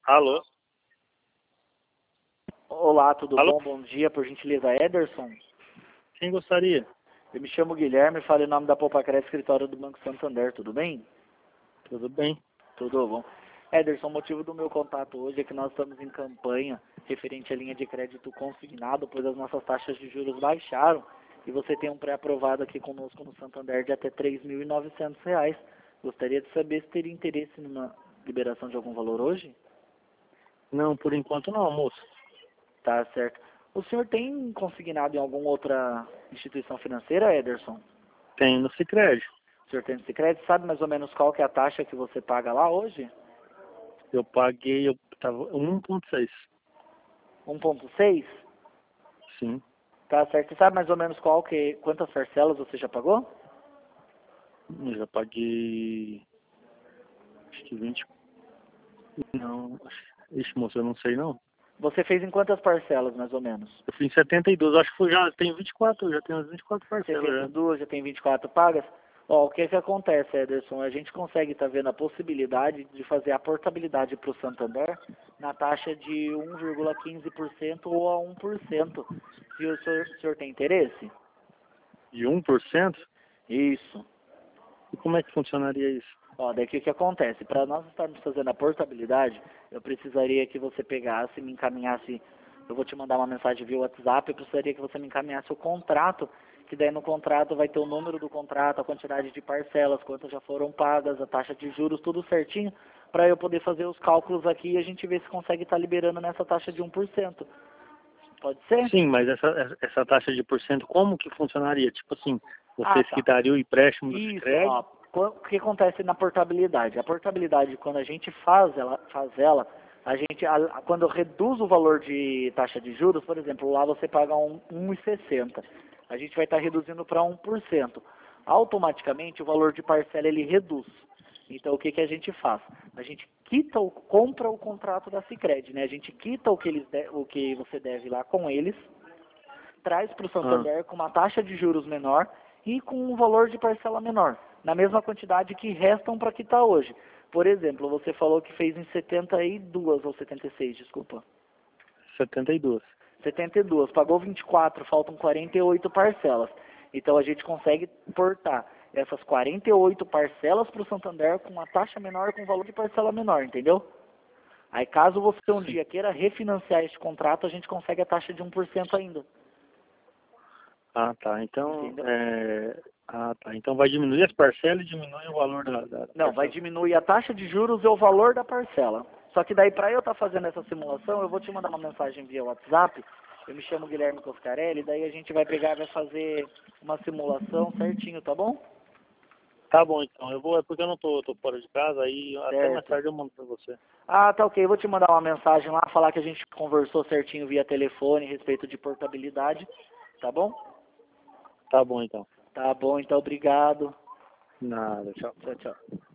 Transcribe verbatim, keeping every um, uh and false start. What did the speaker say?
Alô? Olá, tudo Alô? bom? Bom dia, por gentileza, Ederson. Quem gostaria? Eu me chamo Guilherme, falo em nome da Popacred, escritório do Banco Santander, tudo bem? Tudo bem? Tudo bom. Ederson, o motivo do meu contato hoje é que nós estamos em campanha referente à linha de crédito consignado, pois as nossas taxas de juros baixaram e você tem um pré-aprovado aqui conosco no Santander de até três mil e novecentos reais. Gostaria de saber se teria interesse numa liberação de algum valor hoje? Não, por enquanto não, moço. Tá certo. O senhor tem consignado em alguma outra instituição financeira, Ederson? Tem no Sicredi. O senhor tem esse crédito? Sabe mais ou menos qual que é a taxa que você paga lá hoje? Eu paguei, eu tava um ponto seis. um ponto seis? Sim. Tá certo. Você sabe mais ou menos qual que, quantas parcelas você já pagou? Eu já paguei, acho que vinte. Não, acho- ixi, moço, eu não sei não. Você fez em quantas parcelas, mais ou menos? Eu fiz setenta e dois, acho que foi, já tem vinte e quatro, já tem umas vinte e quatro Você parcelas fez já. em duas, já tem vinte e quatro pagas? Ó, o que que acontece, Ederson? A gente consegue estar vendo a possibilidade de fazer a portabilidade para o Santander na taxa de um vírgula quinze por cento ou a um por cento. Se o senhor, o senhor tem interesse? De um por cento? Isso. E como é que funcionaria isso? Ó, daí o que que acontece? Para nós estarmos fazendo a portabilidade, eu precisaria que você pegasse e me encaminhasse, eu vou te mandar uma mensagem via WhatsApp, eu precisaria que você me encaminhasse o contrato, que daí no contrato vai ter o número do contrato, a quantidade de parcelas, quantas já foram pagas, a taxa de juros, tudo certinho, para eu poder fazer os cálculos aqui e a gente ver se consegue estar liberando nessa taxa de um por cento. Pode ser? Sim, mas essa, essa taxa de porcento, como que funcionaria? Tipo assim, Ah, vocês tá. quitariam o empréstimo do Isso, Sicredi? ó, qu- o que acontece na portabilidade? A portabilidade, quando a gente faz ela, faz ela a gente, a, a- quando reduz o valor de taxa de juros, por exemplo, lá você paga um, um e sessenta, a gente vai estar reduzindo para um por cento. Automaticamente o valor de parcela ele reduz. Então o que, que a gente faz? A gente quita o, compra o contrato da Sicredi, né? A gente quita o que, eles de, o que você deve lá com eles, traz para o Ah, Santander com uma taxa de juros menor e com um valor de parcela menor, na mesma quantidade que restam para quitar hoje. Por exemplo, você falou que fez em setenta e duas ou setenta e seis, desculpa. setenta e dois. setenta e duas, pagou vinte e quatro, faltam quarenta e oito parcelas. Então a gente consegue portar essas quarenta e oito parcelas para o Santander com uma taxa menor, com valor de parcela menor, entendeu? Aí caso você um Sim. dia queira refinanciar este contrato, a gente consegue a taxa de um por cento ainda. Ah, tá. Então, Entendeu? é... ah, tá. Então vai diminuir as parcelas e diminui o valor da, da da Não, vai parcela. diminuir a taxa de juros e o valor da parcela. Só que daí, para eu estar fazendo essa simulação, eu vou te mandar uma mensagem via WhatsApp. Eu me chamo Guilherme Coscarelli, daí a gente vai pegar e vai fazer uma simulação certinho, tá bom? Tá bom, então. Eu vou, é porque eu não tô, tô fora de casa, aí até mais Certo. tarde eu mando pra você. Ah, tá ok. Eu vou te mandar uma mensagem lá, falar que a gente conversou certinho via telefone a respeito de portabilidade, tá bom? Tá bom, então. Tá bom, então obrigado. Nada, tchau. Tchau, tchau.